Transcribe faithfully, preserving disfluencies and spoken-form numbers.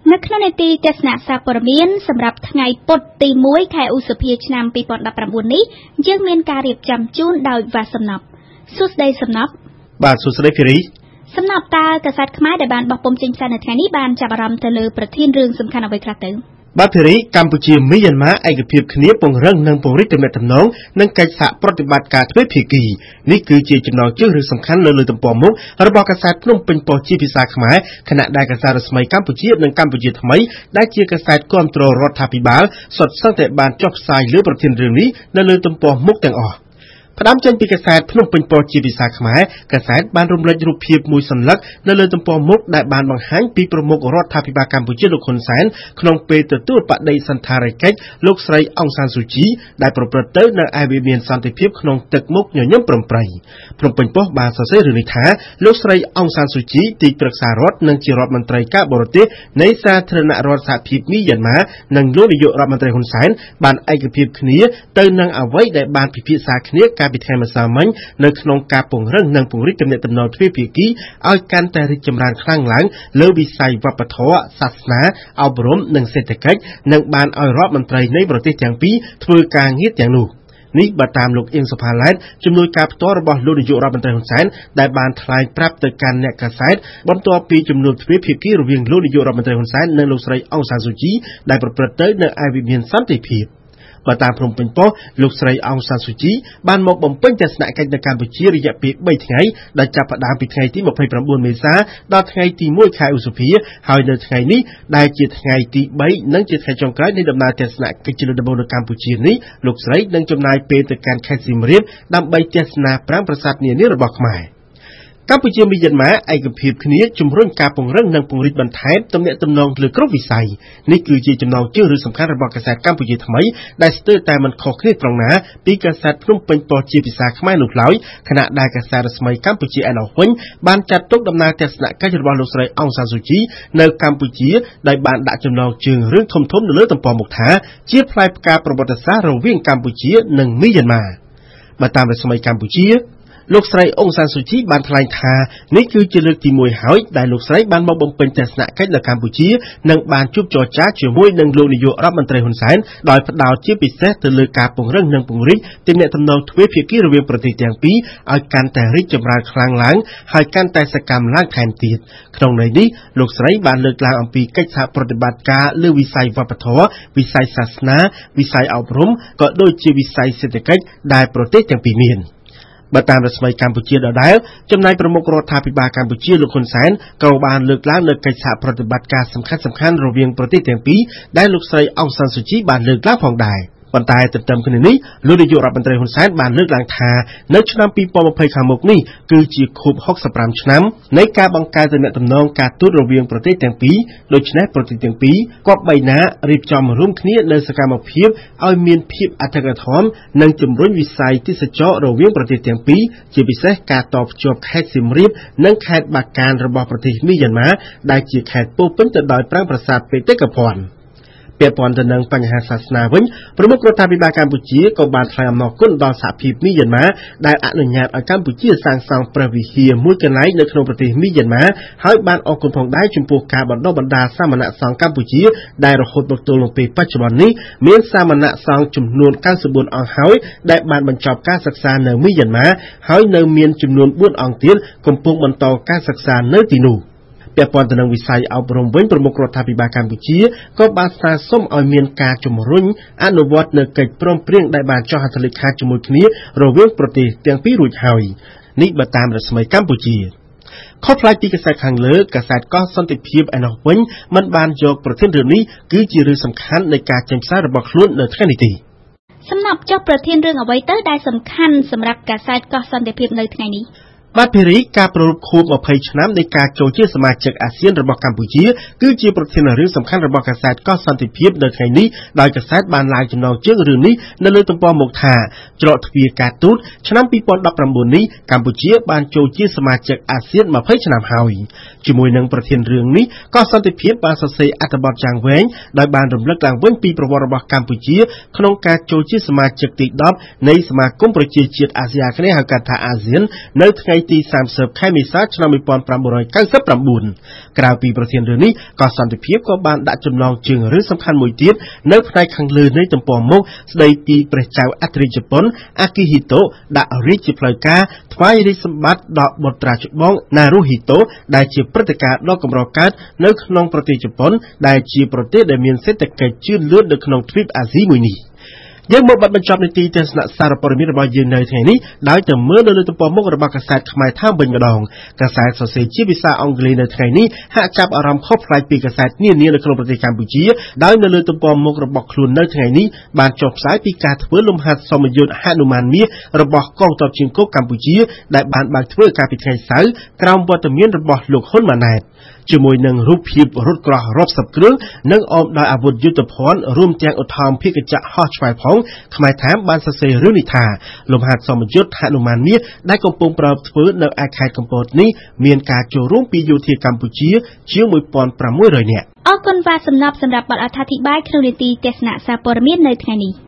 នៅក្នុងនីតិទស្សនៈសារព័ត៌មានសម្រាប់ថ្ងៃពុធទីមួយខែឧសភាឆ្នាំពីរពាន់ដប់ប្រាំបួននេះយើងមានការរៀបចំជូនដោយវ៉ាសំណប់សួស្ដីសំណប់បាទសួស្ដីភីរីសំណប់តើកាសែតខ្មែរដែលបានបោះពុម្ពចេញផ្សាយនៅថ្ងៃនេះបានចាប់អារម្មណ៍ទៅលើប្រធានរឿងសំខាន់អ្វីខ្លះទៅបាទភីរីកម្ពុជាមីយ៉ាន់ម៉ាឯកភាពគ្នាពង្រឹងនិងពង្រីកទំនាក់ទំនងនិងកិច្ចសហប្រតិបត្តិការទ្វេភាគីនេះគឺជាចំណងជើងរឿងសំខាន់នៅលើទំព័រមុខរបស់កាសែតភ្នំពេញប៉ុស្តិ៍ជាភាសាខ្មែរខណៈដែលកាសែតរស្មីកម្ពុជានិងកម្ពុជាថ្មីដែលជាកាសែតគាំទ្ររដ្ឋាភិបាលសុទ្ធសឹងតែបានចុះផ្សាយលើប្រធានរឿងនេះនៅលើទំព័រមុខទាំងអស់ផ្ដើមចេញពីកាសែតភ្នំពេញប៉ុស្តិ៍ជាភាសាខ្មែរកាសែតបានរំលេចរូបភាពមួយសន្លឹកនៅលើទំព័រមុខដែលបានបង្ហាញពីប្រមុខរដ្ឋាភិបាលកម្ពុជាលោកហ៊ុនសែនក្នុងពេលទទួលបដិសណ្ឋារកិច្ចលោកស្រីអង្សានស៊ូជីដែលប្រព្រឹត្តទៅនៅឯវិមានសន្តិភាពក្នុងទឹកមុខញញឹមប្រំប្រៃភ្នំពេញប៉ុស្តិ៍បានសរសេររឿងនេះថាលោកស្រីអង្សានស៊ូជីទីប្រឹក្សារដ្ឋនិងជារដ្ឋមន្ត្រីការបរទេសនៃសាធារណរដ្ឋសហភាពមីយ៉ាន់ម៉ានិងលោកនាយករដ្ឋមន្ត្រីហ៊ុនសែនបានឯកភាពគ្នាទៅនឹងអ្វីដែលបានពិភាក្សាគ្នាពីថ្ងៃម្សិលមិញនៅក្នុងការពង្រឹងនិងពង្រីកទំនាក់ទំនងទ្វេភាគីឲ្យកាន់តែរីកចម្រើនខ្លាំងឡើងលើវិស័យវប្បធម៌សាសនាអប់រំនិងសេដ្ឋកិច្ចនិងបានឲ្យរដ្ឋមន្ត្រីនៃប្រទេសទាំងពីរធ្វើការងារទាំងនោះនេះបើតាមលោកអៀងសុផាឡែតជំនួយការផ្ទាល់របស់លោកនាយករដ្ឋមន្ត្រីហ៊ុនសែនដែលបានថ្លែងប្រាប់ទៅកាន់អ្នកកាសែតបន្ទាប់ពីជំនួបទ្វេភាគីរវាងលោកនាយករដ្ឋមន្ត្រីហ៊ុនសែននិងលោកស្រីអង្សានស៊ូជីដែលប្រព្រឹត្តទៅនៅឯវិមានសន្តិភាពបើតាមភ្នំពេញប៉ុស្តិ៍លោកស្រីអង្សានស៊ូជីបានមកបំពេញទស្សនកិច្ចនៅកម្ពុជារយៈពេលបីថ្ងៃដែលចាប់ផ្ដើមពីថ្ងៃទីម្ភៃប្រាំបួនមេសាដល់ថ្ងៃទីមួយខែឧសភាហើយនៅថ្ងៃនេះដែលជាថ្ងៃទីបីនិងជាថ្ងៃចុងក្រោយនៃដំណើរទស្សនកិច្ចជិលដំបូងនៅកម្ពុជានេះលោកស្រីនឹងចំណាយពេលទៅកាន់ខេត្តសៀមរាបដើម្បីទស្សនាប្រាង្គប្រាសាទនានារបស់ខ្មែរកម្ពុជាមីយ៉ាន់ម៉ាឯកភាពគ្នាជំរុញការពង្រឹងនិងពង្រីកបន្ថែមទំនាក់ទំនងលើគ្រប់វិស័យនេះគឺជាចំណងជើងរឿងសំខាន់របស់កាសែតកម្ពុជាថ្មីដែលស្ទើរតែមិនខុសគ្នាត្រង់ណាពីកាសែតភ្នំពេញប៉ុស្តិ៍ជាភាសាខ្មែរនោះឡើយខណៈដែលកាសែតរស្មីកម្ពុជាឯណោះវិញបានចាត់ទុកដំណើរទស្សនកិច្ចរបស់លោកស្រីអង្សានស៊ូជីនៅកម្ពុជាដោយបានដាក់ចំណងជើងរឿងធំៗនៅលើទំព័រមុខថាជាផ្លែផ្កាប្រវត្តិសាស្ត្ររវាងកម្ពុជានិងមីយ៉ាន់ម៉ាបើតាមរស្មីកម្ពុជាលោកស្រីអង្សានស៊ូជីបានថ្លែងថានេះគឺជាលើកទីមួយហើយដែលលោកស្រីបានមកបំពេញទស្សនកិច្ចនៅកម្ពុជានិងបានជួបចរចាជាមួយនឹងលោកនាយករដ្ឋមន្ត្រីហ៊ុនសែនដោយផ្ដោតជាពិសេសទៅលើការពង្រឹងនិងពង្រីកទំនាក់ទំនងទ្វេភាគីរវាងប្រទេសទាំងពីរឲ្យកាន់តែរីកចម្រើនខ្លាំងឡើងហើយកាន់តែសកម្មឡើងថែមទៀតក្នុងន័យនេះលោកស្រីបានលើកឡើងអំពីកិច្ចសហប្រតិបត្តិការលើវិស័យវប្បធម៌វិស័យសាសនាវិស័យអប់រំក៏ដូចជាវិស័យសេដ្ឋកិច្ចដែលប្រទេសទាំងពីរមានបើតាមរស្មីកម្ពុជាដដែលចំណែកប្រមុខរដ្ឋាភិបាលកម្ពុជាលោកហ៊ុនសែនក៏បានលើកឡើងនៅកិច្ចសហប្រតិបត្តិការសំខាន់ៗរវាងប្រទេសទាំងពីរដែលលោកស្រីអង្សានស៊ូជីបានលើកឡើងផងដែរប៉ុន្តែទន្ទឹមគ្នានេះលោកនាយករដ្ឋមន្ត្រីហ៊ុនសែនបានលើកឡើងថានៅឆ្នាំពីរពាន់ម្ភៃខាងមុខនេះគឺជាខួបហុកសិបប្រាំឆ្នាំនៃការបង្កើតទំនាក់ទំនងការទូតរវាងប្រទេសទាំងពីរដូច្នេះប្រទេសទាំងពីរគប្បីណារៀបចំរួមគ្នានៅសកម្មភាពឲ្យមានភាពអធិកអធមនិងជំរុញវិស័យទេសចររវាងប្រទេសទាំងពីរជាពិសេសការតភ្ជាប់ខេត្តសៀមរាបនិងខេត្តបាកានរបស់ប្រទេសមីយ៉ាន់ម៉ាដែលជាខេត្តពោពេញទៅដោយប្រាង្គប្រាសាទបេតិកភណ្ឌពាក់ព័ន្ធទៅនឹងបញ្ហាសាសនាវិញប្រមុខរដ្ឋាភិបាលកម្ពុជាក៏បានថ្លែងអំណរគុណដល់សហភាពមីយ៉ាន់ម៉ាដែលអនុញ្ញាតឲ្យកម្ពុជាសាងសង់ព្រះវិហារមួយកន្លែងនៅក្នុងប្រទេសមីយ៉ាន់ម៉ាហើយបានអរគុណផងដែរចំពោះការបណ្ដុះបណ្ដាលសាមណសង្ឃកម្ពុជាដែលរហូតមកទល់នឹងពេលបច្ចុប្បន្ននេះមានសាមណសង្ឃចំនួនកៅសិបបួនអង្គហើយដែលបានបញ្ចប់ការសិក្សានៅមីយ៉ាន់ម៉ាហើយនៅមានចំនួនបួនអង្គទៀតកំពុងបន្តការសិក្សានៅទីនោះពាក់ព័ន្ធទៅនឹងវិស័យអប់រំវិញប្រមុខរដ្ឋាភិបាលកម្ពុជាក៏បានស្នើសុំឲ្យមានការជំរុញអនុវត្តនូវកិច្ចព្រមព្រៀងដែលបានចុះហត្ថលេខាជាមួយគ្នារវាងប្រទេសទាំងពីររួចហើយនេះបើតាមរស្មីកម្ពុជាខុសប្លែកពីកាសែតខាងលើកាសែតកោះសន្តិភាពឯណោះវិញមិនបានយកប្រធានរឿងនេះគឺជារឿងសំខាន់នៃការចេញផ្សាយរបស់ខ្លួននៅថ្ងៃនេះទេសំណប់ចុះប្រធានរឿងអ្វីទៅដែលសំខាន់សម្រាប់កាសែតកោះសន្តិភាពនៅថ្ងៃនេះបាទភេរីការប្រពៃខួបម្ភៃឆ្នាំនៃការចូលជាសមាជិកអាស៊ានរបស់កម្ពុជាគឺជាប្រធានរឿងសំខាន់របស់កាសែតកោះសន្តិភាពនៅថ្ងៃនេះដោយកាសែតបានឡើងចំណងជើងរឿងនេះនៅលើទំព័រមុខថាច្រកទ្វារការទូតឆ្នាំពីរពាន់ដប់ប្រាំបួននេះកម្ពុជាបានចូលជាសមាជិកអាស៊ានម្ភៃឆ្នាំហើយជាមួយនឹងប្រធានរឿងនេះកោះសន្តិភាពបានសរសេរអត្ថបទយ៉ាងវែងដោយបានរំលឹកឡើងវិញពីប្រវត្តិរបស់កម្ពុជាក្នុងការចូលជាសមាជិកទីដប់នៃសមាគមប្រជាជាតិអាស៊ីអាគ្នេយ៍ហៅកាត់ថាអាស៊ាននៅថ្ងៃទីសាមសិបខែមេសាឆ្នាំmột nghìn chín trăm chín mươi chínក្រៅពីប្រធានរឿងនេះក៏សន្តិភាពក៏បានដាក់ចំណងជើងរឿងសំខាន់មួយទៀតនៅផ្នែកខាងលើនៃទំព័រមុខស្ដីពីព្រះចៅអធិរាជជប៉ុនអាគីហ៊ីតូដាក់រាជជាផ្លូវការថ្វាយរាជសម្បត្តិដល់បុត្រាច្បងណារូហ៊ីតូដែលជាព្រឹត្តិការណ៍ដ៏កម្រកើតនៅក្នុងប្រទេសជប៉ុនដែលជាប្រទេសដែលមានសេដ្ឋកិច្ចជឿនលឿននៅក្នុងទ្វីបអាស៊ីមួយនេះយើងមកបញ្ចប់នីតិទស្សនៈសារព័ត៌មានរបស់យើងនៅថ្ងៃនេះដោយទៅមើលនៅលើទំព័រមុខរបស់កាសែតខ្មែរថាវិញម្ដងកាសែតសរសេរជាភាសាអង់គ្លេសនៅថ្ងៃនេះហាក់ចាប់អារម្មណ៍ខុសប្លែកពីកាសែតនានានៅក្នុងប្រទេសកម្ពុជាដោយនៅលើទំព័រមុខរបស់ខ្លួននៅថ្ងៃនេះបានចុះផ្សាយពីការធ្វើលំហាត់សមយុទ្ធហនុមានមាសរបស់កងទ័ពជើងគោកកម្ពុជាដែលបានបើកធ្វើការពីថ្ងៃសៅរ៍ក្រោមវត្តមានរបស់លោកហ៊ុនម៉ាណែតជាមួយនឹងរូបភាពរថក្រោះរាប់សិបគ្រឿងនិងអមដោយអាវុធយុទ្ធភ័ណ្ឌរួមទាំងឧទ្ធម្ភាគចក្រហោះឆ្វែលផងខ្មែរថាបានសរសេររឿងនេះថាលំហាត់សមយុទ្ធហនុមានមាសដែលកំពុងប្រើធ្វើនៅឯខេត្តកំពតនេះមានការចូលរួមពីយោធាកម្ពុជាជាងmột nghìn sáu trămនាក់អរគុណបាទសំណប់សម្រាប់បទអត្ថាធិប្បាយក្នុងនីតិទស្សនៈសារព័ត៌មាននៅថ្ងៃនេះ